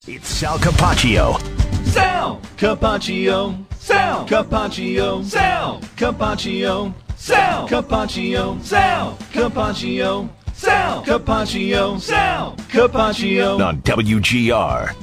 It's Sal Capaccio. Sal Capaccio. Sal Capaccio. Sal Capaccio. Sal Capaccio. Sal Capaccio. Sal Capaccio. Sal Capaccio. On WGR.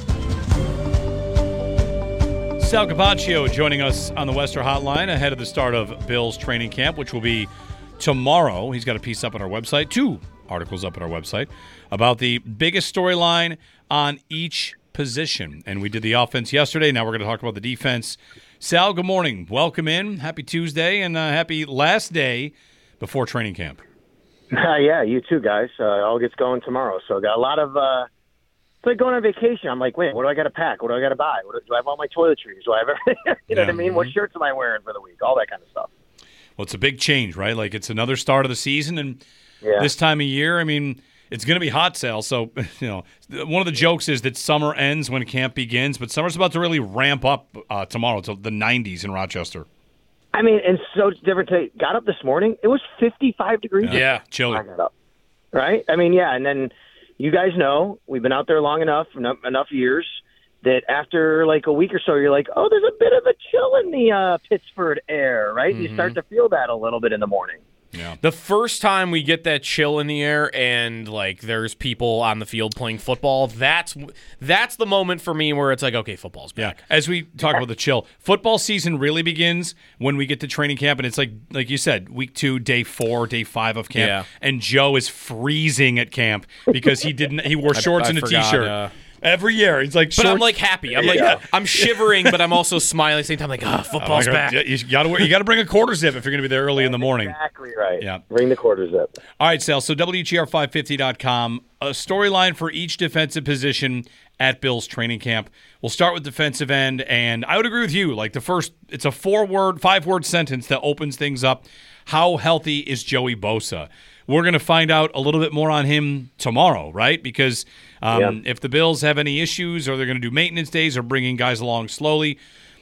Sal Capaccio joining us on the Western Hotline ahead of the start of Bills training camp, which will be tomorrow. He's got a piece up on our website, 2 articles up on our website, about the biggest storyline on each position. And we did the offense yesterday. Now we're going to talk about the defense. Sal, good morning. Welcome in. Happy Tuesday and happy last day before training camp. Yeah, you too, guys. All gets going tomorrow. So got a lot of it's like going on vacation. I'm like, wait, what do I got to pack? What do I got to buy? Do I have all my toiletries? Do I have everything? You know what I mean? What shirts am I wearing for the week? All that kind of stuff. Well, it's a big change, right? Like, it's another start of the season, and this time of year, I mean, it's going to be hot, Sal. So, you know, one of the jokes is that summer ends when camp begins, but summer's about to really ramp up tomorrow to the 90s in Rochester. I mean, and so different today. Got up this morning, it was 55 degrees. Yeah, chilly. I got up, right? I mean, yeah, and then you guys know we've been out there long enough years that after like a week or so, you're like, oh, there's a bit of a chill in the Pittsford air, right? Mm-hmm. You start to feel that a little bit in the morning. Yeah. The first time we get that chill in the air and like there's people on the field playing football, that's the moment for me where it's like, okay, football's back. Yeah. As we talk about the chill, football season really begins when we get to training camp, and it's like you said, week 2, day 4, day 5 of camp, and Joe is freezing at camp because he wore shorts and a t-shirt. Every year, he's like, but I'm like happy. I'm like, I'm shivering, but I'm also smiling at the same time. Like, football's back. You got to bring a quarter zip if you're going to be there early in the morning. Exactly right. Yeah, bring the quarter zip. All right, Sal. So WGR550.com, a storyline for each defensive position at Bills training camp. We'll start with defensive end, and I would agree with you. Like it's a 5-word sentence that opens things up. How healthy is Joey Bosa? We're going to find out a little bit more on him tomorrow, right? Because if the Bills have any issues or they're going to do maintenance days or bringing guys along slowly,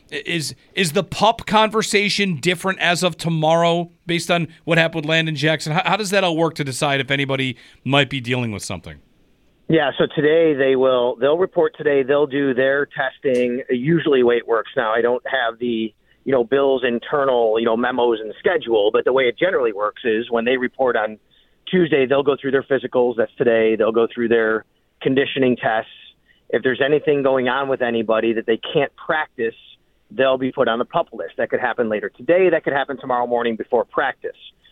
is the PUP conversation different as of tomorrow based on what happened with Landon Jackson? How does that all work to decide if anybody might be dealing with something? Yeah, so today they'll report today. They'll do their testing, usually way it works now. I don't have the Bills' internal, memos and schedule, but the way it generally works is when they report on Tuesday, they'll go through their physicals. That's today. They'll go through their conditioning tests. If there's anything going on with anybody that they can't practice, they'll be put on the PUP list. That could happen later today. That could happen tomorrow morning before practice.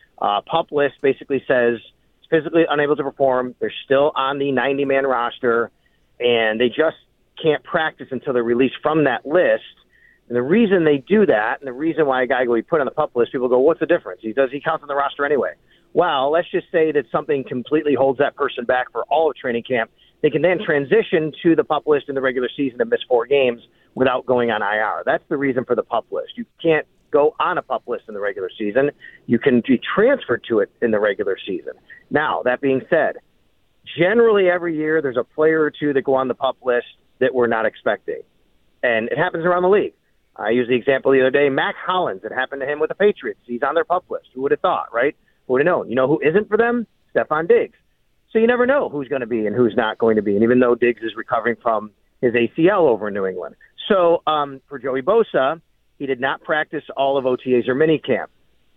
PUP list basically says physically unable to perform. They're still on the 90-man roster, and they just can't practice until they're released from that list. And the reason they do that, and the reason why a guy will be put on the PUP list, people go, what's the difference? He counts on the roster anyway. Well, let's just say that something completely holds that person back for all of training camp. They can then transition to the PUP list in the regular season and miss 4 games without going on IR. That's the reason for the PUP list. You can't go on a PUP list in the regular season. You can be transferred to it in the regular season. Now, that being said, generally every year there's a player or two that go on the PUP list that we're not expecting. And it happens around the league. I used the example the other day, Mac Hollins. It happened to him with the Patriots. He's on their PUP list. Who would have thought, right? Who would have known? You know who isn't for them? Stephon Diggs. So you never know who's going to be and who's not going to be. And even though Diggs is recovering from his ACL over in New England. So for Joey Bosa, he did not practice all of OTAs or minicamp.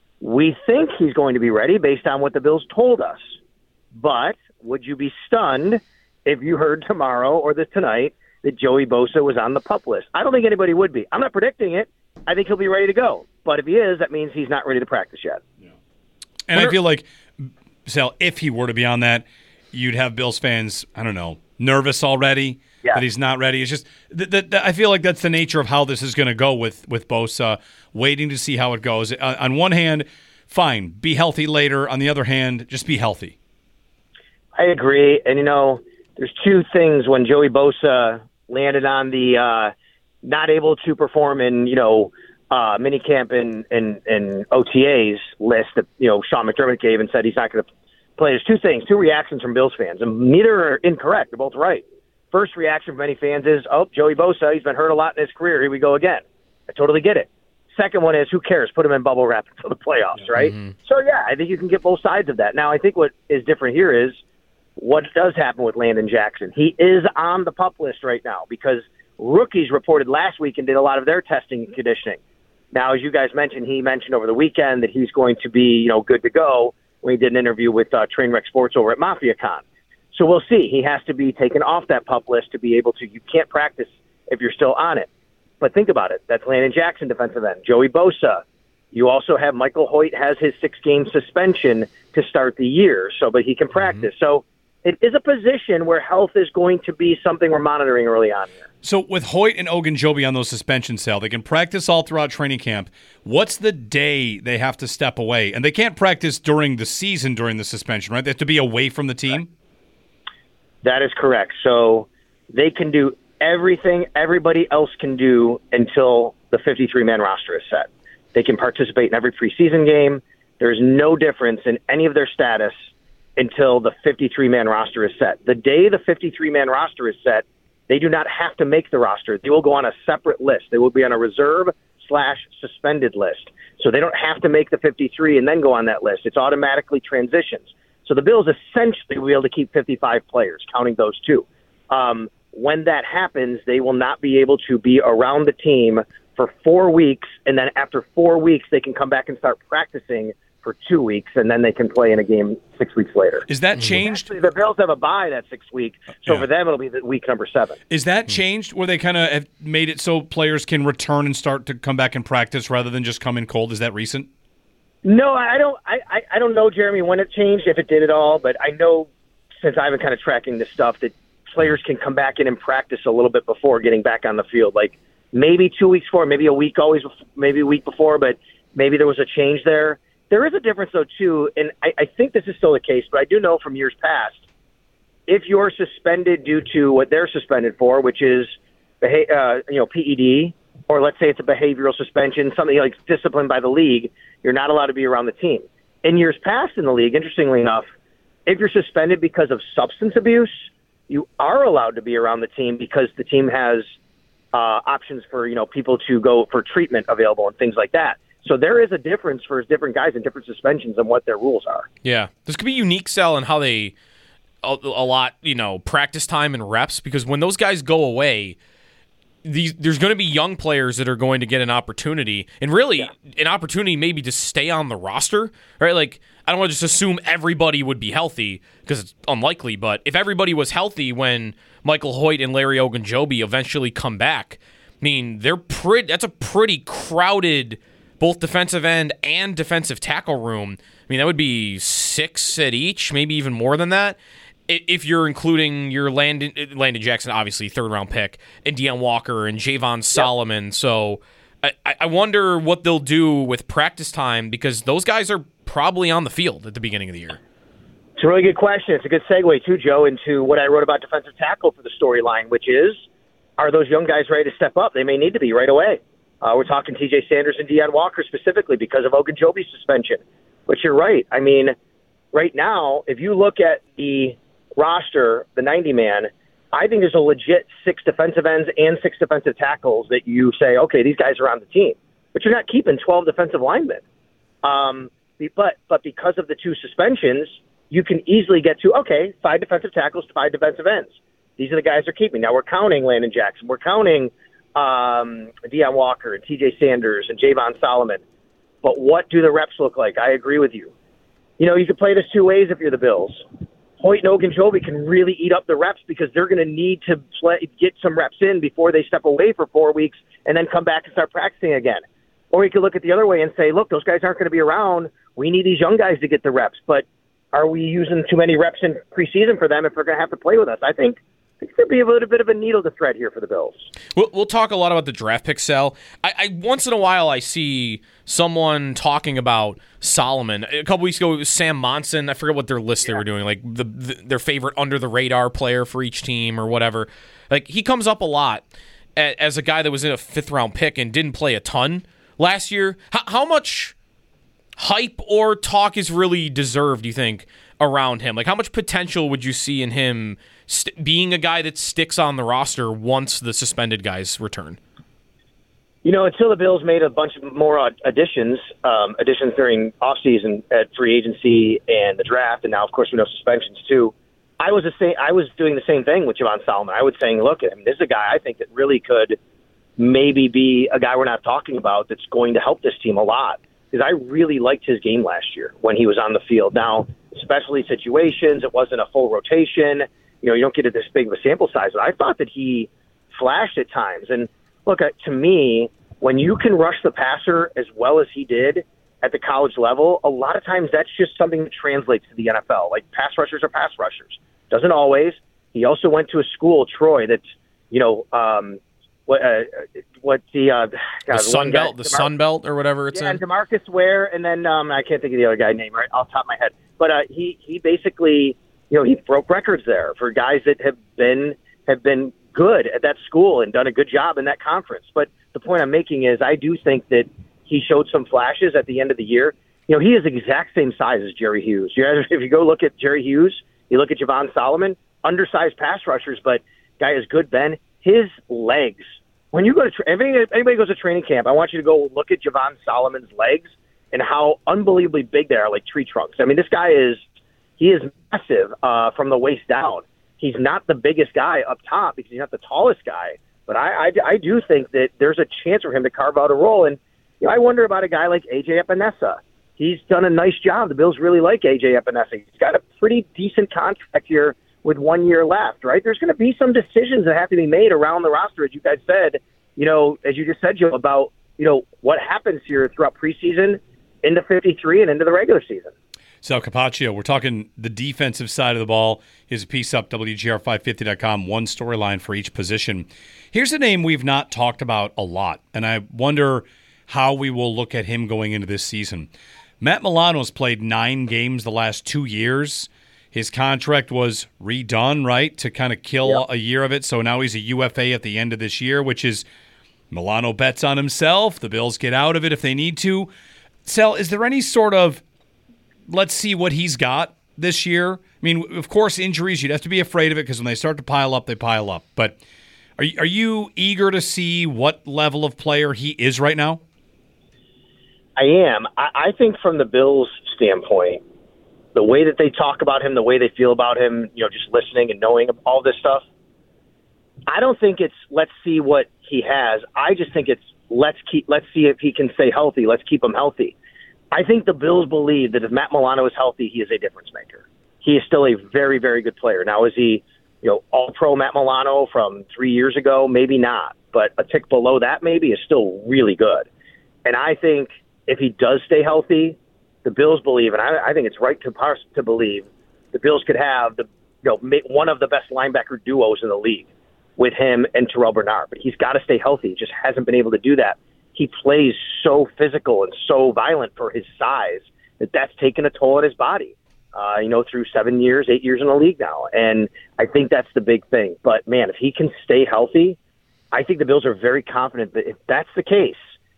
We think he's going to be ready based on what the Bills told us. But would you be stunned if you heard tomorrow or tonight that Joey Bosa was on the PUP list? I don't think anybody would be. I'm not predicting it. I think he'll be ready to go. But if he is, that means he's not ready to practice yet. Yeah. And I feel like, Sal, if he were to be on that, you'd have Bills fans, I don't know, nervous already that he's not ready. It's just I feel like that's the nature of how this is going to go with Bosa, waiting to see how it goes. On one hand, fine, be healthy later. On the other hand, just be healthy. I agree. And, there's 2 things when Joey Bosa landed on the not able to perform in, minicamp and OTAs list that, Sean McDermott gave and said he's not going to play. There's 2 things, 2 reactions from Bills fans, and neither are incorrect. They're both right. First reaction from many fans is, Joey Bosa, he's been hurt a lot in his career. Here we go again. I totally get it. Second one is, who cares? Put him in bubble wrap until the playoffs, right? Mm-hmm. So, I think you can get both sides of that. Now, I think what is different here is what does happen with Landon Jackson? He is on the PUP list right now because rookies reported last week and did a lot of their testing and conditioning. Now, as you guys mentioned, he mentioned over the weekend that he's going to be, good to go when he did an interview with Trainwreck Sports over at MafiaCon. So we'll see. He has to be taken off that PUP list to be able to. You can't practice if you're still on it. But think about it. That's Landon Jackson, defensive end. Joey Bosa. You also have Michael Hoyt has his 6-game suspension to start the year, but he can practice. So it is a position where health is going to be something we're monitoring early on here. So with Hoyt and Ogunjobi on those suspensions, Sal, they can practice all throughout training camp. What's the day they have to step away? And they can't practice during the season during the suspension, right? They have to be away from the team? That is correct. So they can do everything everybody else can do until the 53-man roster is set. They can participate in every preseason game. There's no difference in any of their status until the 53-man roster is set. The day the 53-man roster is set, they do not have to make the roster. They will go on a separate list. They will be on a reserve/suspended list. So they don't have to make the 53 and then go on that list. It's automatically transitions. So the Bills essentially will be able to keep 55 players, counting those two. When that happens, they will not be able to be around the team for 4 weeks, and then after 4 weeks, they can come back and start practicing for 2 weeks, and then they can play in a game 6 weeks later. Is that changed? Actually, the Bills have a bye that 6 week, so for them it'll be the week number 7. Is that changed where they kind of have made it so players can return and start to come back and practice rather than just come in cold? Is that recent? No, I don't. I don't know, Jeremy, when it changed, if it did at all. But I know since I've been kind of tracking this stuff that players can come back in and practice a little bit before getting back on the field. Like maybe 2 weeks before, maybe a week maybe a week before. But maybe there was a change there. There is a difference though too, and I think this is still the case. But I do know from years past, if you're suspended due to what they're suspended for, which is PED. Or let's say it's a behavioral suspension, something like disciplined by the league, you're not allowed to be around the team. In years past in the league, interestingly enough, if you're suspended because of substance abuse, you are allowed to be around the team because the team has options for people to go for treatment available and things like that. So there is a difference for different guys and different suspensions and what their rules are. Yeah, this could be unique, Sal, in how they a lot practice time and reps, because when those guys go away, there's going to be young players that are going to get an opportunity, and really an opportunity maybe to stay on the roster, right? Like, I don't want to just assume everybody would be healthy because it's unlikely, but if everybody was healthy when Michael Hoyt and Larry Ogunjobi eventually come back, I mean, that's a pretty crowded both defensive end and defensive tackle room. I mean, that would be 6 at each, maybe even more than that. If you're including your Landon Jackson, obviously third-round pick, and Deion Walker and Javon Solomon. So I wonder what they'll do with practice time, because those guys are probably on the field at the beginning of the year. It's a really good question. It's a good segue, too, Joe, into what I wrote about defensive tackle for the storyline, which is, are those young guys ready to step up? They may need to be right away. We're talking T.J. Sanders and Deion Walker specifically because of Ogunjobi's suspension. But you're right. I mean, right now, if you look at the roster, the 90-man, I think there's a legit 6 defensive ends and 6 defensive tackles that you say, okay, these guys are on the team. But you're not keeping 12 defensive linemen. But because of the 2 suspensions, you can easily get to, 5 defensive tackles to 5 defensive ends. These are the guys they're keeping. Now we're counting Landon Jackson. We're counting Deion Walker and T.J. Sanders and Javon Solomon. But what do the reps look like? I agree with you. You can play this 2 ways if you're the Bills. Hoyt and Ogunjobi can really eat up the reps because they're going to need to get some reps in before they step away for 4 weeks and then come back and start practicing again. Or you could look at the other way and say, look, those guys aren't going to be around. We need these young guys to get the reps. But are we using too many reps in preseason for them if they're going to have to play with us? I think there'd be a little bit of a needle to thread here for the Bills. We'll talk a lot about the draft pick, Sal. I once in a while I see someone talking about Solomon. A couple weeks ago it was Sam Monson. I forget what their list they were doing, like their favorite under-the-radar player for each team or whatever. Like, he comes up a lot as a guy that was in a 5th-round pick and didn't play a ton last year. How much hype or talk is really deserved, do you think, around him? Like, how much potential would you see in him being a guy that sticks on the roster once the suspended guys return? Until the Bills made a bunch of more additions during offseason at free agency and the draft, and now, of course, we know suspensions too, I was doing the same thing with Javon Solomon. I was saying, look, I mean, this is a guy I think that really could maybe be a guy we're not talking about that's going to help this team a lot. Because I really liked his game last year when he was on the field. Now, especially situations, it wasn't a full rotation. You don't get this big of a sample size. But I thought that he flashed at times. And look, to me, when you can rush the passer as well as he did at the college level, a lot of times that's just something that translates to the NFL. Like, pass rushers are pass rushers. Doesn't always. He also went to a school, Troy, that's, Sun Belt or whatever it's in. DeMarcus Ware, and then I can't think of the other guy's name right off the top of my head. But he basically, he broke records there for guys that have been good at that school and done a good job in that conference. But the point I'm making is I do think that he showed some flashes at the end of the year. He is the exact same size as Jerry Hughes. If you go look at Jerry Hughes, you look at Javon Solomon, undersized pass rushers, but guy is good, Ben. His legs. When you go to anybody goes to training camp, I want you to go look at Javon Solomon's legs and how unbelievably big they are, like tree trunks. I mean, this guy is massive from the waist down. He's not the biggest guy up top because he's not the tallest guy, but I do think that there's a chance for him to carve out a role. And I wonder about a guy like A.J. Epinesa. He's done a nice job. The Bills really like A.J. Epinesa. He's got a pretty decent contract here with 1 year left, right? There's going to be some decisions that have to be made around the roster, as you guys said, as you just said, Joe, about, what happens here throughout preseason, into 53 and into the regular season. Sal Capaccio, we're talking the defensive side of the ball. Here's a piece up, WGR550.com, one storyline for each position. Here's a name we've not talked about a lot, and I wonder how we will look at him going into this season. Matt Milano's played 9 games the last 2 years. His contract was redone, right, to kind of kill a year of it. So now he's a UFA at the end of this year, which is Milano bets on himself. The Bills get out of it if they need to. Sal, is there any sort of let's see what he's got this year? I mean, of course, injuries, you'd have to be afraid of it because when they start to pile up, they pile up. But are you eager to see what level of player he is right now? I am. I think from the Bills' standpoint, the way that they talk about him, the way they feel about him, just listening and knowing all this stuff, I don't think it's let's see what he has. I just think it's let's see if he can stay healthy. Let's keep him healthy. I think the Bills believe that if Matt Milano is healthy, he is a difference maker. He is still a very, very good player. Now, is he, all-pro Matt Milano from 3 years ago? Maybe not, but a tick below that maybe is still really good. And I think if he does stay healthy, the Bills believe, and I think it's right to believe, the Bills could have one of the best linebacker duos in the league with him and Terrell Bernard. But he's got to stay healthy. He just hasn't been able to do that. He plays so physical and so violent for his size that's taken a toll on his body, through 8 years in the league now. And I think that's the big thing. But, man, if he can stay healthy, I think the Bills are very confident that if that's the case,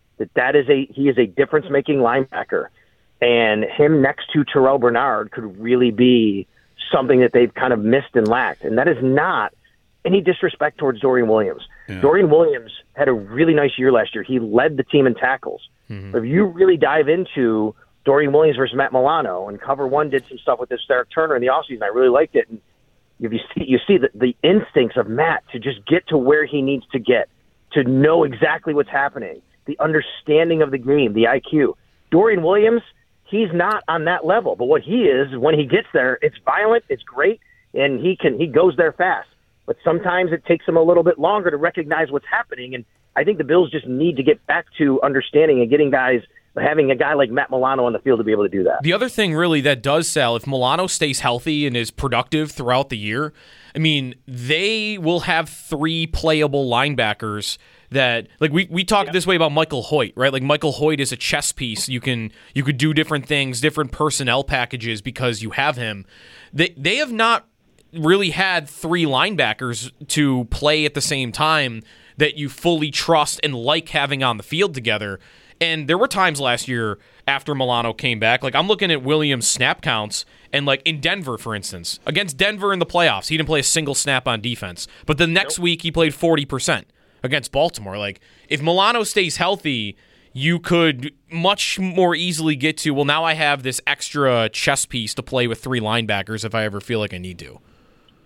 he is a difference-making linebacker. And him next to Terrell Bernard could really be something that they've kind of missed and lacked. And that is not any disrespect towards Dorian Williams. Yeah. Dorian Williams had a really nice year last year. He led the team in tackles. Mm-hmm. But if you really dive into Dorian Williams versus Matt Milano, and Cover One did some stuff with this Derek Turner in the offseason, I really liked it. And you see the instincts of Matt to just get to where he needs to get, to know exactly what's happening, the understanding of the game, the IQ. Dorian Williams, he's not on that level, but what he is, when he gets there, it's violent, it's great, and he goes there fast. But sometimes it takes him a little bit longer to recognize what's happening, and I think the Bills just need to get back to understanding and having a guy like Matt Milano on the field to be able to do that. The other thing really that does sell, if Milano stays healthy and is productive throughout the year, I mean, they will have 3 playable linebackers that, like, we talk this way about Michael Hoyt, right? Like, Michael Hoyt is a chess piece. You could do different things, different personnel packages because you have him. They have not really had 3 linebackers to play at the same time that you fully trust and like having on the field together. And there were times last year after Milano came back, like I'm looking at Williams' snap counts, and like in Denver, for instance, against Denver in the playoffs, he didn't play a single snap on defense. But the next week he played 40% against Baltimore. Like, if Milano stays healthy, you could much more easily get to, well, now I have this extra chess piece to play with 3 linebackers if I ever feel like I need to.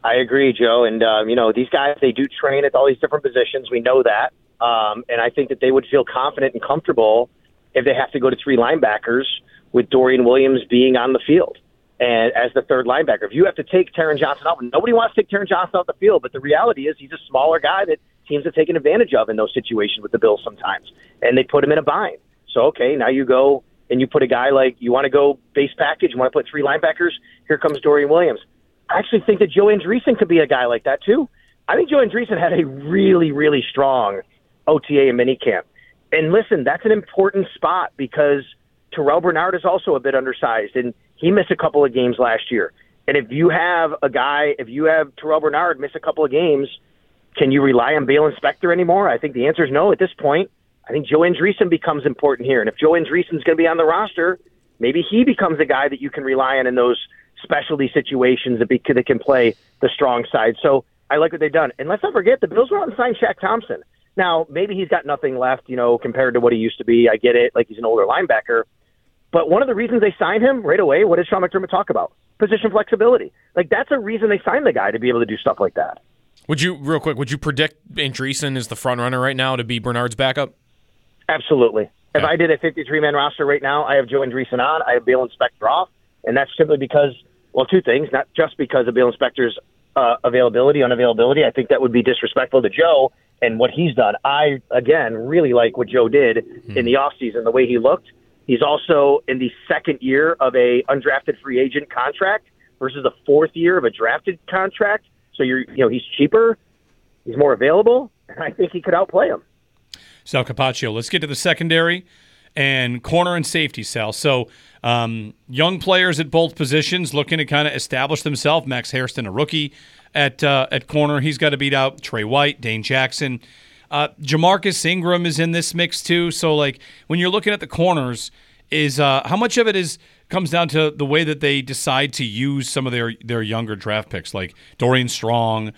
I agree, Joe. And, these guys, they do train at all these different positions. We know that. And I think that they would feel confident and comfortable if they have to go to 3 linebackers with Dorian Williams being on the field and as the third linebacker. If you have to take Taron Johnson out, nobody wants to take Taron Johnson off the field, but the reality is he's a smaller guy that teams have taken advantage of in those situations with the Bills sometimes, and they put him in a bind. So, okay, now you go and you put a guy like, you want to go base package, you want to put 3 linebackers, here comes Dorian Williams. I actually think that Joe Andreessen could be a guy like that too. I think Joe Andreessen had a really, really strong OTA and minicamp. And listen, that's an important spot because Terrell Bernard is also a bit undersized, and he missed a couple of games last year. And if you have Terrell Bernard miss a couple of games, can you rely on Balen Spector anymore? I think the answer is no at this point. I think Joe Andreessen becomes important here. And if Joe Andreessen's going to be on the roster, maybe he becomes a guy that you can rely on in those specialty situations that can play the strong side. So I like what they've done. And let's not forget, the Bills were out and signed Shaq Thompson. Now, maybe he's got nothing left, compared to what he used to be. I get it, like he's an older linebacker. But one of the reasons they signed him right away, what did Sean McDermott talk about? Position flexibility. Like, that's a reason they signed the guy, to be able to do stuff like that. Would you predict Andreessen is the front runner right now to be Bernard's backup? Absolutely. Okay. If I did a 53-man roster right now, I have Joe Andreessen on, I have Balen Spector off, and that's simply because, well, 2 things, not just because of Balen Spector's unavailability. I think that would be disrespectful to Joe and what he's done. I, again, really like what Joe did in the offseason, the way he looked. He's also in the second year of a undrafted free agent contract versus the 4th year of a drafted contract. So he's cheaper, he's more available, and I think he could outplay him. Sal Capaccio, let's get to the secondary and corner and safety, Sal. So young players at both positions looking to kind of establish themselves. Max Hairston, a rookie at corner. He's got to beat out Trey White, Dane Jackson. Jamarcus Ingram is in this mix too. So like when you're looking at the corners, is how much of it comes down to the way that they decide to use some of their younger draft picks, like Dorian Strong.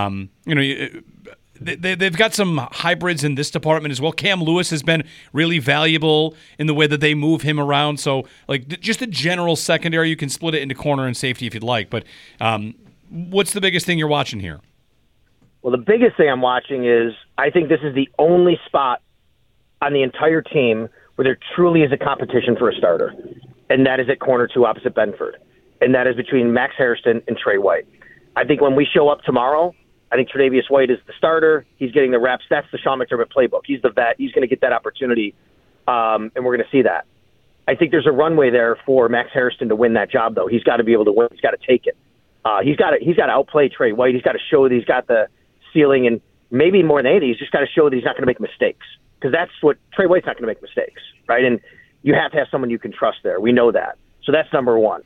They've got some hybrids in this department as well. Cam Lewis has been really valuable in the way that they move him around. So like just the general secondary, you can split it into corner and safety if you'd like. But what's the biggest thing you're watching here? Well, the biggest thing I'm watching is I think this is the only spot on the entire team where there truly is a competition for a starter, and that is at corner 2 opposite Benford, and that is between Max Hairston and Trey White. I think when we show up tomorrow, I think Tre'Davious White is the starter. He's getting the reps. That's the Sean McDermott playbook. He's the vet. He's going to get that opportunity, and we're going to see that. I think there's a runway there for Max Hairston to win that job, though. He's got to be able to win. He's got to take it. He's got to outplay Trey White. He's got to show that he's got the ceiling, and maybe more than anything, he's just got to show that he's not going to make mistakes, because that's what Trey White's not going to make mistakes, right? And you have to have someone you can trust there. We know that. So that's number one.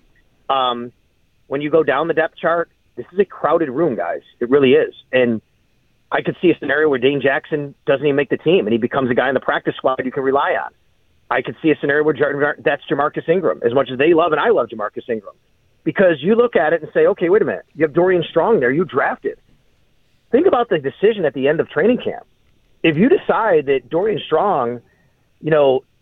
When you go down the depth chart, this is a crowded room, guys. It really is. And I could see a scenario where Dane Jackson doesn't even make the team, and he becomes a guy in the practice squad you can rely on. I could see a scenario where that's Jamarcus Ingram, as much as they love, and I love Jamarcus Ingram. Because you look at it and say, okay, wait a minute. You have Dorian Strong there. You drafted. Think about the decision at the end of training camp. If you decide that Dorian Strong, he's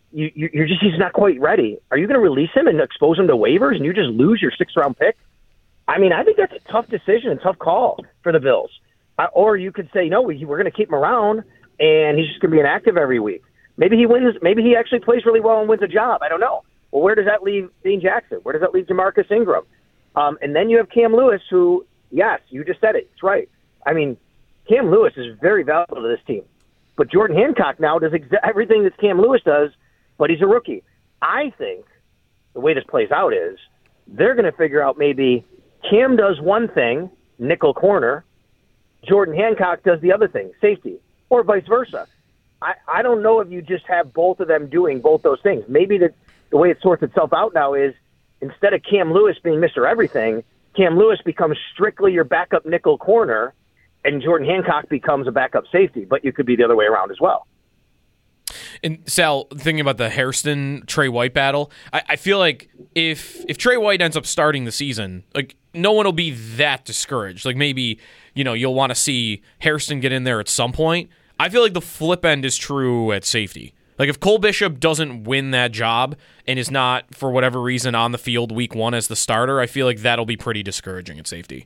not quite ready, are you going to release him and expose him to waivers and you just lose your 6th-round pick? I mean, I think that's a tough decision and tough call for the Bills. Or you could say, no, we're going to keep him around and he's just going to be inactive every week. Maybe he wins. Maybe he actually plays really well and wins a job. I don't know. Well, where does that leave Dane Jackson? Where does that leave Jamarcus Ingram? And then you have Cam Lewis, who, yes, you just said it. It's right. I mean, Cam Lewis is very valuable to this team. But Jordan Hancock now does everything that Cam Lewis does, but he's a rookie. I think the way this plays out is they're going to figure out maybe Cam does one thing, nickel corner, Jordan Hancock does the other thing, safety, or vice versa. I don't know if you just have both of them doing both those things. Maybe the way it sorts itself out now is instead of Cam Lewis being Mr. Everything, Cam Lewis becomes strictly your backup nickel corner, and Jordan Hancock becomes a backup safety, but you could be the other way around as well. And Sal, thinking about the Hairston-Trey White battle, I feel like if Trey White ends up starting the season, like no one will be that discouraged. Like maybe, you'll want to see Hairston get in there at some point. I feel like the flip end is true at safety. Like if Cole Bishop doesn't win that job and is not, for whatever reason, on the field week 1 as the starter, I feel like that'll be pretty discouraging at safety.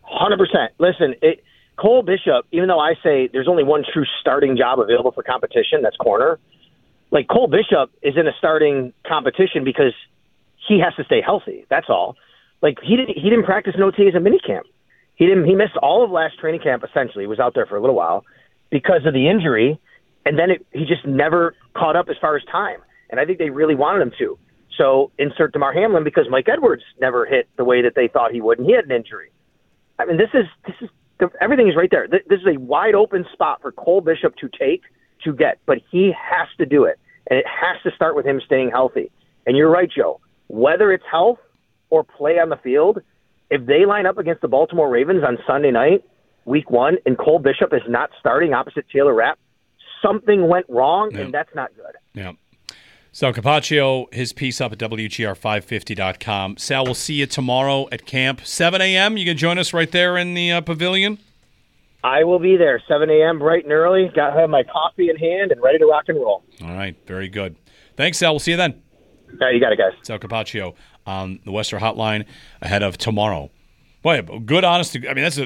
100%. Listen, Cole Bishop, even though I say there's only one true starting job available for competition, that's corner, like Cole Bishop is in a starting competition because he has to stay healthy. That's all. Like he didn't practice in OTAs and minicamp. He missed all of last training camp essentially. He was out there for a little while because of the injury, and then he just never caught up as far as time. And I think they really wanted him to. So insert DeMar Hamlin because Mike Edwards never hit the way that they thought he would, and he had an injury. I mean, this is everything is right there. This is a wide open spot for Cole Bishop to get, but he has to do it, and it has to start with him staying healthy. And you're right, Joe. Whether it's health or play on the field, if they line up against the Baltimore Ravens on Sunday night, Week 1, and Cole Bishop is not starting opposite Taylor Rapp, something went wrong, and that's not good. Yeah. Sal Capaccio, his piece up at WGR550.com. Sal, we'll see you tomorrow at camp, 7 a.m. You can join us right there in the pavilion? I will be there, 7 a.m. bright and early. Got to have my coffee in hand and ready to rock and roll. All right, very good. Thanks, Sal. We'll see you then. All right, you got it, guys. Sal Capaccio on the Western Hotline ahead of tomorrow. Boy, good, honest. I mean,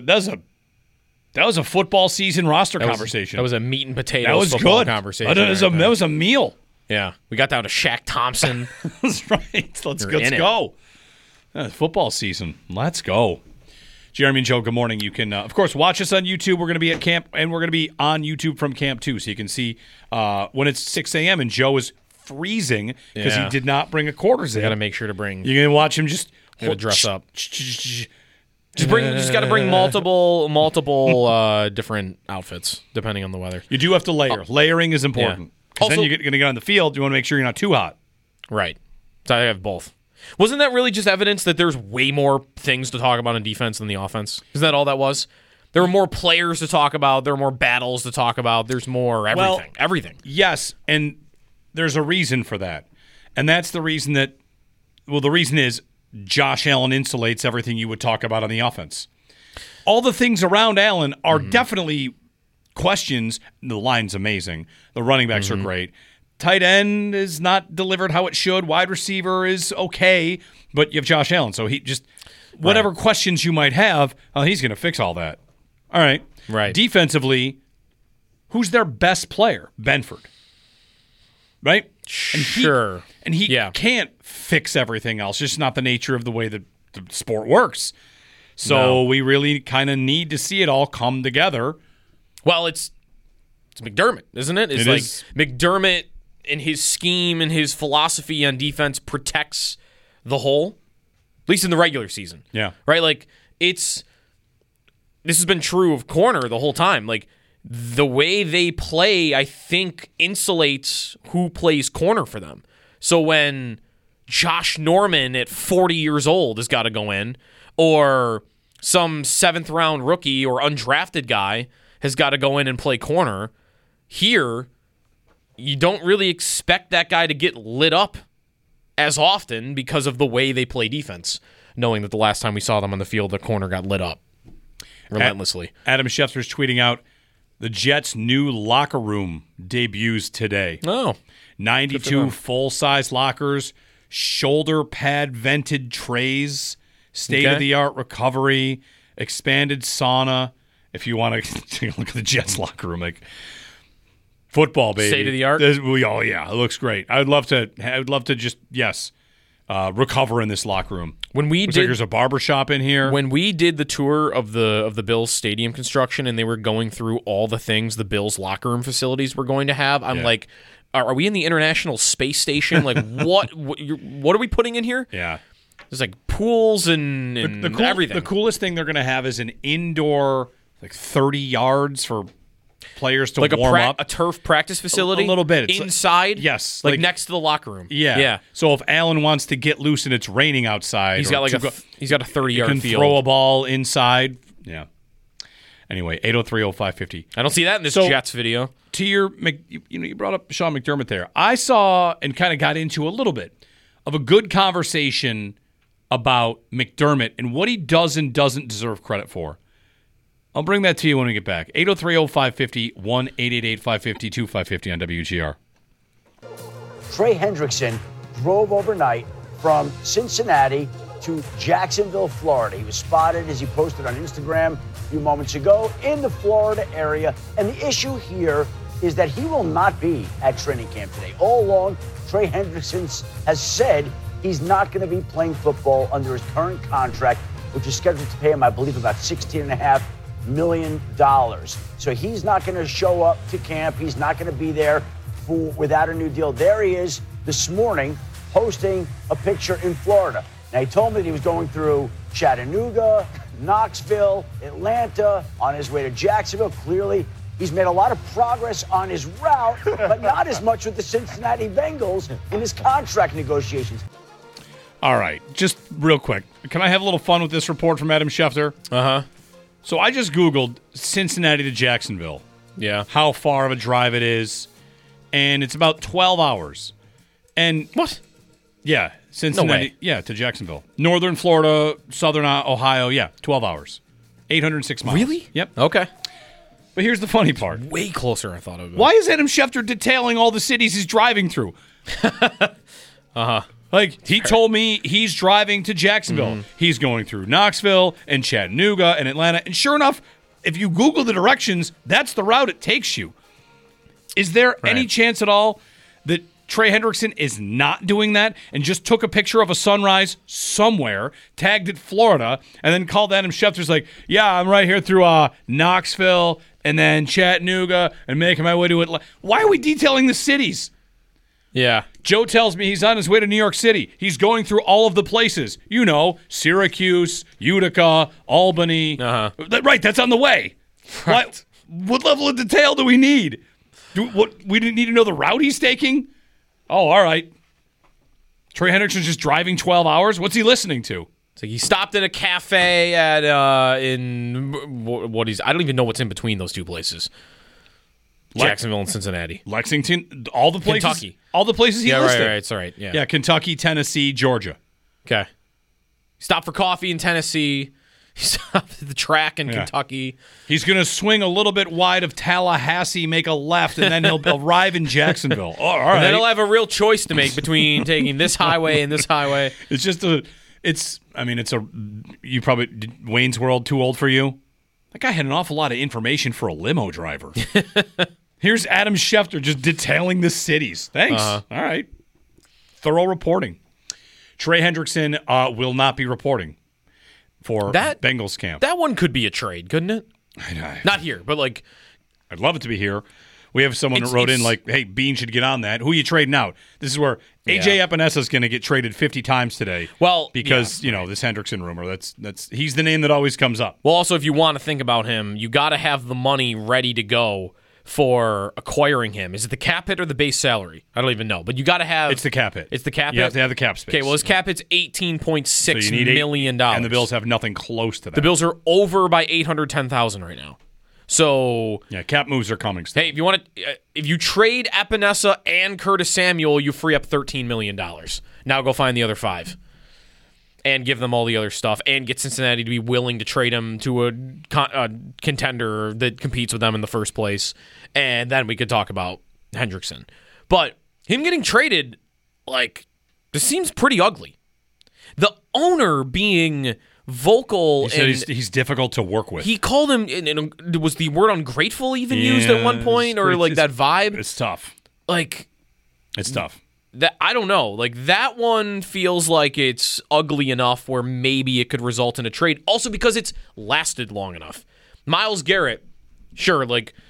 that was a football season roster conversation. That was a meat and potatoes that was football good. conversation. That was a meal. Yeah, we got down to Shaq Thompson. That's right. Let's go. Football season. Let's go. Jeremy and Joe, good morning. You can, of course, watch us on YouTube. We're going to be at camp, and we're going to be on YouTube from camp, too, so you can see when it's 6 a.m. and Joe is freezing because he did not bring a quarters in. You got to make sure to bring. You're going to watch him just dress up. Just got to bring multiple different outfits depending on the weather. You do have to layer. Layering is important. Because then you're going to get on the field. You want to make sure you're not too hot. Right. So I have both. Wasn't that really just evidence that there's way more things to talk about in defense than the offense? Isn't that all that was? There were more players to talk about. There were more battles to talk about. There's more everything. Well, everything. Yes, and there's a reason for that. And that's the reason the reason is Josh Allen insulates everything you would talk about on the offense. All the things around Allen are definitely questions. The line's amazing. The running backs are great. Tight end is not delivered how it should. Wide receiver is okay, but you have Josh Allen. So he just, whatever questions you might have, he's going to fix all that. All right. Right. Defensively, who's their best player? Benford. Right? Sure. And he can't fix everything else. It's just not the nature of the way the sport works. So we really kind of need to see it all come together. Well, it's McDermott, isn't it? It's McDermott and his scheme and his philosophy on defense protects the whole, at least in the regular season. Yeah. Right? Like, this has been true of corner the whole time. Like, the way they play, I think, insulates who plays corner for them. So when Josh Norman at 40 years old has got to go in, or some 7th-round rookie or undrafted guy has got to go in and play corner, here, you don't really expect that guy to get lit up as often because of the way they play defense, knowing that the last time we saw them on the field, the corner got lit up relentlessly. Adam Schefter's tweeting out, the Jets' new locker room debuts today. Oh. 92 full-size lockers, shoulder pad vented trays, state-of-the-art recovery, expanded sauna. If you want to take a look at the Jets' locker room, like football, baby. State-of-the-art? Oh, yeah. It looks great. I would love to just, recover in this locker room. When we Looks did, like there's a barbershop in here. When we did the tour of the Bills stadium construction and they were going through all the things the Bills locker room facilities were going to have, I'm like, are we in the International Space Station? Like, what are we putting in here? Yeah. There's like pools and everything. The coolest thing they're going to have is an indoor, 30 yards for players to warm up. A turf practice facility? A little bit. It's inside? Yes. Like next to the locker room. Yeah. So if Allen wants to get loose and it's raining outside. He's got a 30-yard field. You can throw a ball inside. Yeah. Anyway, 803-0550. I don't see that in this Jets video. To your, you brought up Sean McDermott there. I saw and kind of got into a little bit of a good conversation about McDermott and what he does and doesn't deserve credit for. I'll bring that to you when we get back. 803-0550, 1-888-550-2550 on WGR. Trey Hendrickson drove overnight from Cincinnati to Jacksonville, Florida. He was spotted, as he posted on Instagram a few moments ago, in the Florida area. And the issue here is that he will not be at training camp today. All along, Trey Hendrickson has said he's not going to be playing football under his current contract, which is scheduled to pay him, I believe, about $16.5 million. So he's not going to show up to camp. He's not going to be there without a new deal. There he is this morning posting a picture in Florida. Now, he told me that he was going through Chattanooga, Knoxville, Atlanta, on his way to Jacksonville. Clearly, he's made a lot of progress on his route, but not as much with the Cincinnati Bengals in his contract negotiations. All right, just real quick. Can I have a little fun with this report from Adam Schefter? Uh-huh. So I just Googled Cincinnati to Jacksonville. Yeah. How far of a drive it is. And it's about 12 hours. And What? yeah, Cincinnati, No way. yeah, to Jacksonville. Northern Florida, southern Ohio, yeah, 12 hours. 806 miles. Really? Yep. Okay. But here's the funny part. Way closer than I thought it would be. Why is Adam Schefter detailing all the cities he's driving through? Like, he told me he's driving to Jacksonville. He's going through Knoxville and Chattanooga and Atlanta. And sure enough, if you Google the directions, that's the route it takes you. Is there any chance at all that Trey Hendrickson is not doing that and just took a picture of a sunrise somewhere, tagged it Florida, and then called Adam Schefter's like, yeah, I'm right here through Knoxville and then Chattanooga and making my way to Atlanta. Why are we detailing the cities? Yeah. Joe tells me he's on his way to New York City. He's going through all of the places. You know, Syracuse, Utica, Albany. Uh-huh. Right, that's on the way. Right. What level of detail do we need? We didn't need to know the route he's taking? Oh, all right. Trey Hendrickson's just driving 12 hours? What's he listening to? So he stopped at a cafe at I don't even know what's in between those two places. Jacksonville and Cincinnati. Lexington, all the places. Kentucky. All the places he listed. Right. It's all right. Yeah. Yeah, Kentucky, Tennessee, Georgia. Okay. Stopped for coffee in Tennessee. He stopped at the track in Kentucky. He's going to swing a little bit wide of Tallahassee, make a left, and then he'll arrive in Jacksonville. Oh, all right. And then he'll have a real choice to make between taking this highway and this highway. It's just Wayne's World too old for you? That guy had an awful lot of information for a limo driver. Here's Adam Schefter just detailing the cities. Thanks. All right. Thorough reporting. Trey Hendrickson will not be reporting for Bengals camp. That one could be a trade, couldn't it? Not here, but like... I'd love it to be here. We have someone that wrote in like, hey, Bean should get on that. Who are you trading out? This is where A.J. Epinesa is going to get traded 50 times today. Well, because, this Hendrickson rumor, that's he's the name that always comes up. Well, also, if you want to think about him, you got to have the money ready to go for acquiring him. Is it the cap hit or the base salary? I don't even know, but you got to have... It's the cap hit. It's the cap hit? You have to have the cap space. Okay, well, his cap hit's $18.6 million. And the Bills have nothing close to that. The Bills are over by $810,000 right now. So... Yeah, cap moves are coming still. Hey, if you trade Epinesa and Curtis Samuel, you free up $13 million. Now go find the other 5. And give them all the other stuff, and get Cincinnati to be willing to trade him to a contender that competes with them in the first place, and then we could talk about Hendrickson. But him getting traded, this seems pretty ugly. The owner being vocal. He said he's difficult to work with. He called him, and was the word ungrateful even used at one point, or that vibe? It's tough. It's tough. That I don't know. That one feels like it's ugly enough where maybe it could result in a trade. Also because it's lasted long enough. Myles Garrett, sure,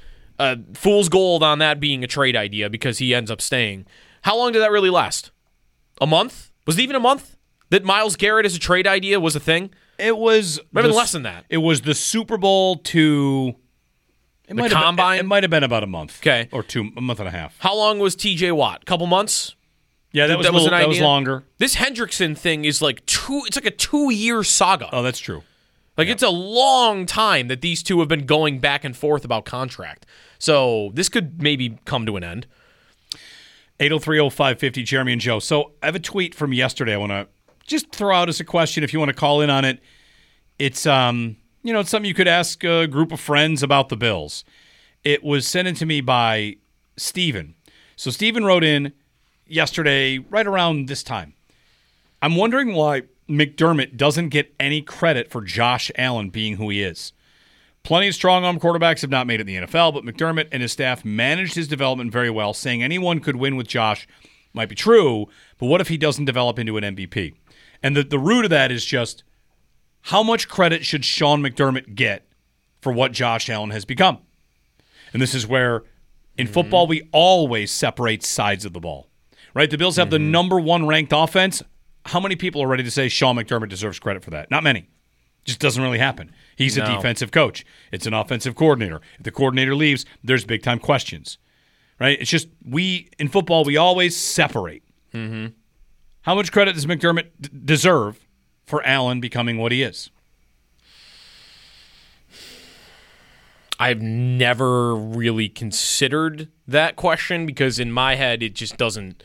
fool's gold on that being a trade idea because he ends up staying. How long did that really last? A month? Was it even a month that Myles Garrett as a trade idea was a thing? It was maybe less than that. It was the Super Bowl to the Combine. It might have been about a month. Okay, or a month and a half. How long was T.J. Watt? Couple months. Yeah, that was longer. This Hendrickson thing is it's like a 2-year saga. Oh, that's true. It's a long time that these two have been going back and forth about contract. So this could maybe come to an end. 803-0550, Jeremy and Joe. So I have a tweet from yesterday I want to just throw out as a question if you want to call in on it. It's it's something you could ask a group of friends about the Bills. It was sent in to me by Steven. So Steven wrote in yesterday, right around this time. I'm wondering why McDermott doesn't get any credit for Josh Allen being who he is. Plenty of strong-arm quarterbacks have not made it in the NFL, but McDermott and his staff managed his development very well. Saying anyone could win with Josh might be true, but what if he doesn't develop into an MVP? And the root of that is just how much credit should Sean McDermott get for what Josh Allen has become? And this is where, in football, we always separate sides of the ball. Right? The Bills have the number 1 ranked offense. How many people are ready to say Sean McDermott deserves credit for that? Not many. Just doesn't really happen. He's a defensive coach. It's an offensive coordinator. If the coordinator leaves, there's big-time questions. Right? It's just in football, we always separate. Mm-hmm. How much credit does McDermott deserve for Allen becoming what he is? I've never really considered that question because in my head it just doesn't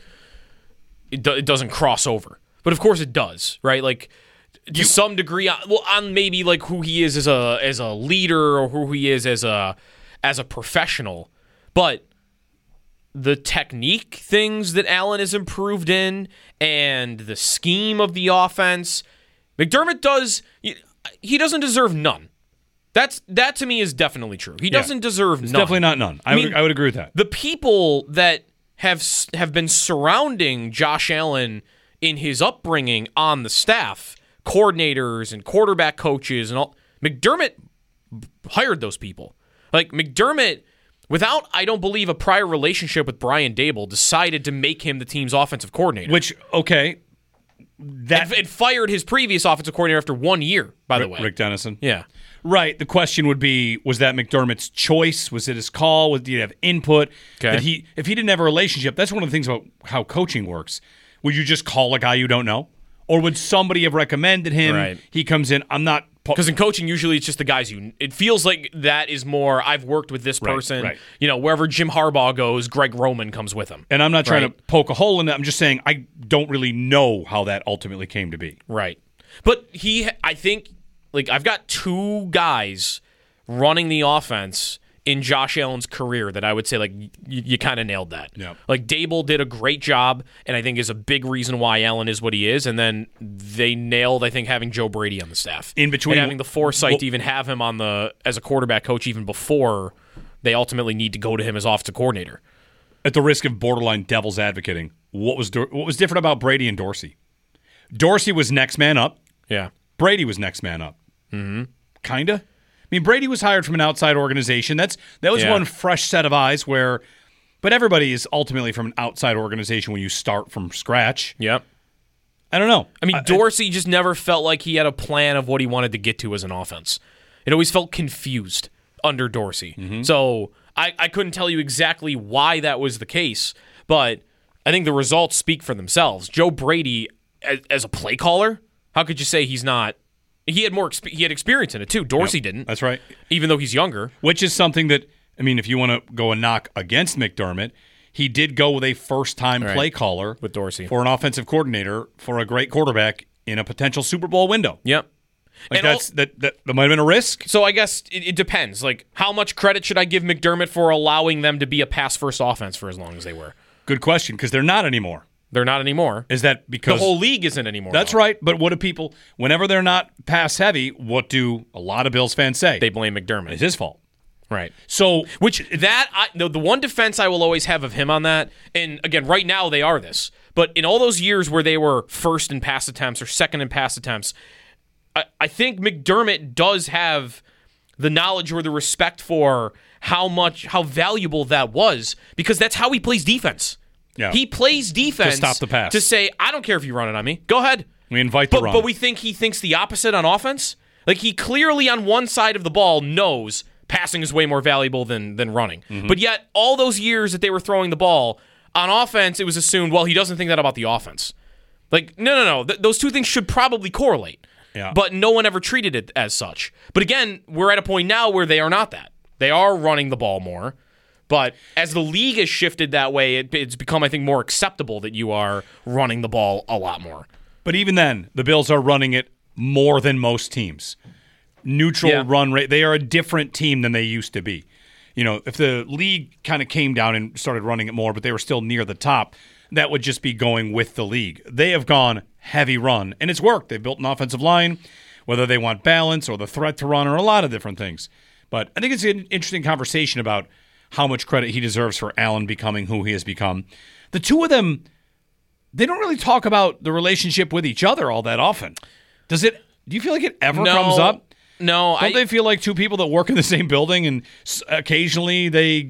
cross over. But of course it does, right? Like to some degree, on maybe like who he is as a leader or who he is as a professional. But the technique things that Allen has improved in and the scheme of the offense, McDermott he doesn't deserve none. That to me is definitely true. He doesn't deserve none. Definitely not none. I would agree with that. The people that have been surrounding Josh Allen in his upbringing on the staff, coordinators and quarterback coaches and all, McDermott hired those people. Like McDermott, without, I don't believe, a prior relationship with Brian Daboll, decided to make him the team's offensive coordinator. Which, okay. It fired his previous offensive coordinator after 1 year, by the way. Rick Dennison. Yeah. Right. The question would be, was that McDermott's choice? Was it his call? Did he have input? Okay. If he didn't have a relationship, that's one of the things about how coaching works. Would you just call a guy you don't know? Or would somebody have recommended him? Right. He comes in, I'm not... Because in coaching, usually it's just the guys it feels like that is more, I've worked with this person. Right. You know, wherever Jim Harbaugh goes, Greg Roman comes with him. And I'm not trying to poke a hole in that. I'm just saying I don't really know how that ultimately came to be. Right. But I think, like, I've got 2 guys running the offense in Josh Allen's career that I would say, like, you kind of nailed that. Yep. Like, Daboll did a great job, and I think is a big reason why Allen is what he is. And then they nailed, I think, having Joe Brady on the staff. In between, and having the foresight to even have him as a quarterback coach even before they ultimately need to go to him as offensive coordinator. At the risk of borderline devil's advocating, what was different about Brady and Dorsey? Dorsey was next man up. Yeah. Brady was next man up. Mm-hmm. Kinda. I mean, Brady was hired from an outside organization. That was one fresh set of eyes but everybody is ultimately from an outside organization when you start from scratch. Yep. I don't know. I mean, Dorsey just never felt like he had a plan of what he wanted to get to as an offense. It always felt confused under Dorsey. Mm-hmm. So I couldn't tell you exactly why that was the case, but I think the results speak for themselves. Joe Brady, as a play caller, how could you say he's not? He had experience in it too. Dorsey didn't. That's right. Even though he's younger. Which is something that, I mean, if you want to go and knock against McDermott, he did go with a first-time play caller with Dorsey for an offensive coordinator for a great quarterback in a potential Super Bowl window. Yep. Like that might have been a risk. So I guess it depends. Like, how much credit should I give McDermott for allowing them to be a pass-first offense for as long as they were? Good question, because they're not anymore. They're not anymore. Is that because the whole league isn't anymore? That's right. But what do people, whenever they're not pass heavy, what do a lot of Bills fans say? They blame McDermott. It's his fault. Right. So, the one defense I will always have of him on that, and again, right now they are this, but in all those years where they were first in pass attempts or second in pass attempts, I think McDermott does have the knowledge or the respect for how valuable that was, because that's how he plays defense. Yeah. He plays defense to stop the pass. To say, I don't care if you run it on me. Go ahead. We invite the run. But we think he thinks the opposite on offense. Like, he clearly on one side of the ball knows passing is way more valuable than running. Mm-hmm. But yet, all those years that they were throwing the ball, on offense, it was assumed, well, he doesn't think that about the offense. Like, no. Those two things should probably correlate. Yeah. But no one ever treated it as such. But again, we're at a point now where they are not that. They are running the ball more. But as the league has shifted that way, it's become, I think, more acceptable that you are running the ball a lot more. But even then, the Bills are running it more than most teams. Neutral run rate. They are a different team than they used to be. You know, if the league kind of came down and started running it more, but they were still near the top, that would just be going with the league. They have gone heavy run, and it's worked. They've built an offensive line, whether they want balance or the threat to run or a lot of different things. But I think it's an interesting conversation about how much credit he deserves for Allen becoming who he has become. The two of them, they don't really talk about the relationship with each other all that often. Do you feel like it ever comes up? No. Don't they feel like two people that work in the same building and occasionally they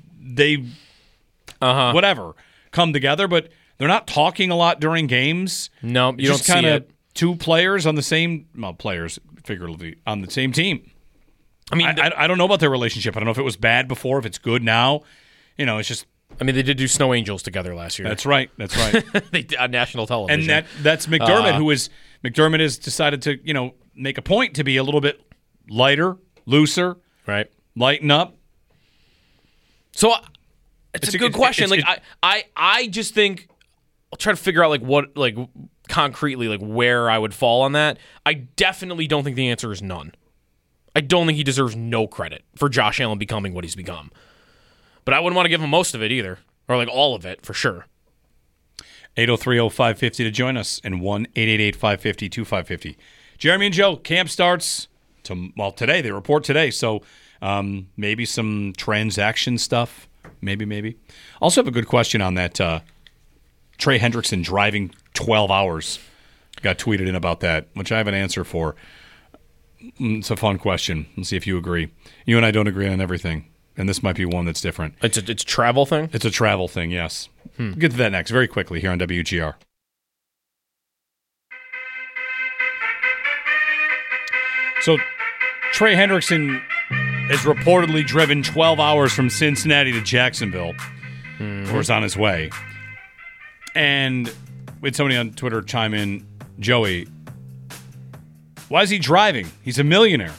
whatever, come together, but they're not talking a lot during games? No, you don't just see kind of it. two players on the same, players figuratively, on the same team. I mean, I don't know about their relationship. I don't know if it was bad before, if it's good now. It's just. I mean, they did do Snow Angels together last year. That's right. They did on national television. And that's McDermott, McDermott has decided to, make a point to be a little bit lighter, looser, right? Lighten up. So it's a good question. I just think I'll try to figure out what concretely where I would fall on that. I definitely don't think the answer is none. I don't think he deserves no credit for Josh Allen becoming what he's become. But I wouldn't want to give him most of it either, or all of it for sure. 803-0550 to join us, and 1-888-550-2550. Jeremy and Joe, camp starts today. They report today, so maybe some transaction stuff. Maybe. Also have a good question on that Trey Hendrickson driving 12 hours. Got tweeted in about that, which I have an answer for. It's a fun question. Let's see if you agree. You and I don't agree on everything, and this might be one that's different. It's a travel thing? It's a travel thing, yes. We'll get to that next, very quickly, here on WGR. So, Trey Hendrickson has reportedly driven 12 hours from Cincinnati to Jacksonville, or is on his way. And we had somebody on Twitter chime in, Joey, why is he driving? He's a millionaire.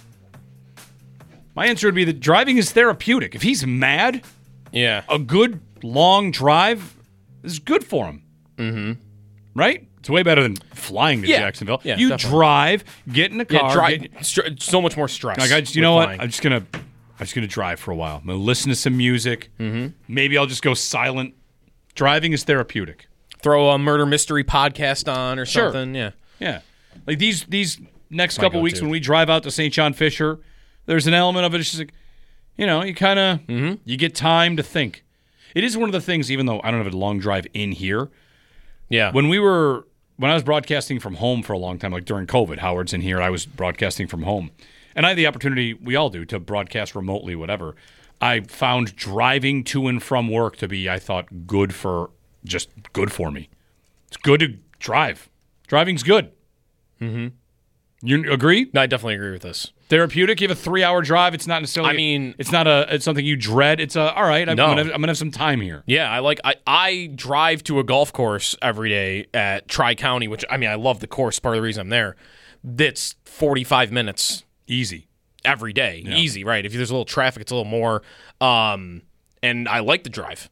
My answer would be that driving is therapeutic. If he's mad, a good long drive is good for him. Mm-hmm. Right? It's way better than flying to Jacksonville. Yeah, you definitely. drive, get in the car. So much more stress. You know what? I'm just gonna drive for a while. I'm gonna listen to some music. Mm-hmm. Maybe I'll just go silent. Driving is therapeutic. Throw a murder mystery podcast on or something. Yeah. Like these next couple weeks when we drive out to St. John Fisher, there's an element of it. It's just you kind of you get time to think. It is one of the things, even though I don't have a long drive in here. Yeah. When I was broadcasting from home for a long time, like during COVID, Howard's in here, I was broadcasting from home. And I had the opportunity, we all do, to broadcast remotely, whatever. I found driving to and from work to be, I thought, good for me. It's good to drive. Driving's good. Mm-hmm. You agree? No, I definitely agree with this. Therapeutic. You have a 3-hour drive. It's not necessarily. It's not it's something you dread. It's all right. I'm gonna have some time here. Yeah, I drive to a golf course every day at Tri-County, which I love the course. Part of the reason I'm there. That's 45 minutes easy every day. Yeah. Easy, right? If there's a little traffic, it's a little more. And I like the drive.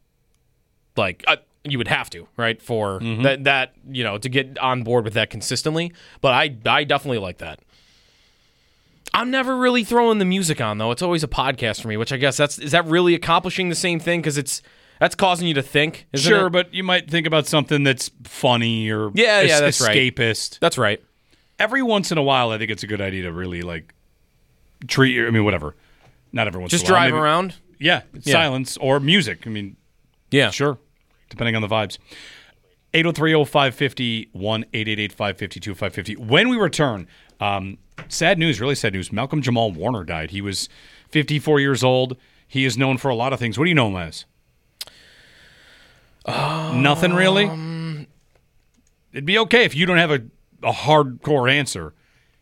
You would have to, right, for that to get on board with that consistently. But I definitely like that. I'm never really throwing the music on, though. It's always a podcast for me, which I guess is that really accomplishing the same thing? Because that's causing you to think, isn't it? But you might think about something that's funny or that's escapist. Right. That's right. Every once in a while, I think it's a good idea to really treat. Whatever. Not every once. Just in a while. drive around. Yeah, silence or music. Yeah, sure. Depending on the vibes. 803-0550, 1-888-552-550. When we return, sad news, really sad news. Malcolm Jamal Warner died. He was 54 years old. He is known for a lot of things. What do you know him as? Nothing really? It'd be okay if you don't have a hardcore answer.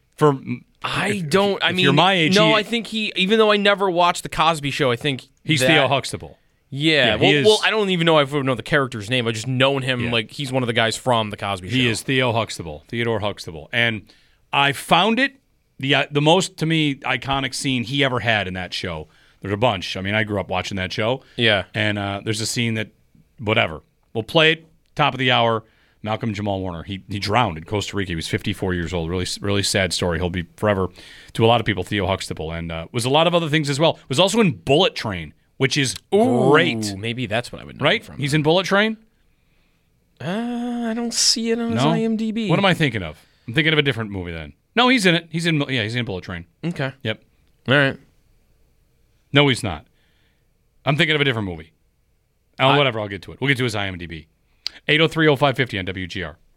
You're my age. I think even though I never watched The Cosby Show, I think he's Theo Huxtable. Yeah, well, I don't even know if I would know the character's name. I just known him he's one of the guys from The Cosby Show. He is Theo Huxtable, Theodore Huxtable. And I found it the most, to me, iconic scene he ever had in that show. There's a bunch. I grew up watching that show. Yeah. And there's a scene that, whatever. We'll play it, top of the hour. Malcolm Jamal Warner. He drowned in Costa Rica. He was 54 years old. Really, really sad story. He'll be forever, to a lot of people, Theo Huxtable. And was a lot of other things as well. Was also in Bullet Train, which is great. Maybe that's what I would know right? from. He's in Bullet Train? I don't see it on his IMDb. What am I thinking of? I'm thinking of a different movie then. No, he's in it. He's in Bullet Train. Okay. Yep. All right. No, he's not. I'm thinking of a different movie. Whatever, I'll get to it. We'll get to his IMDb. 803-0550 on WGR.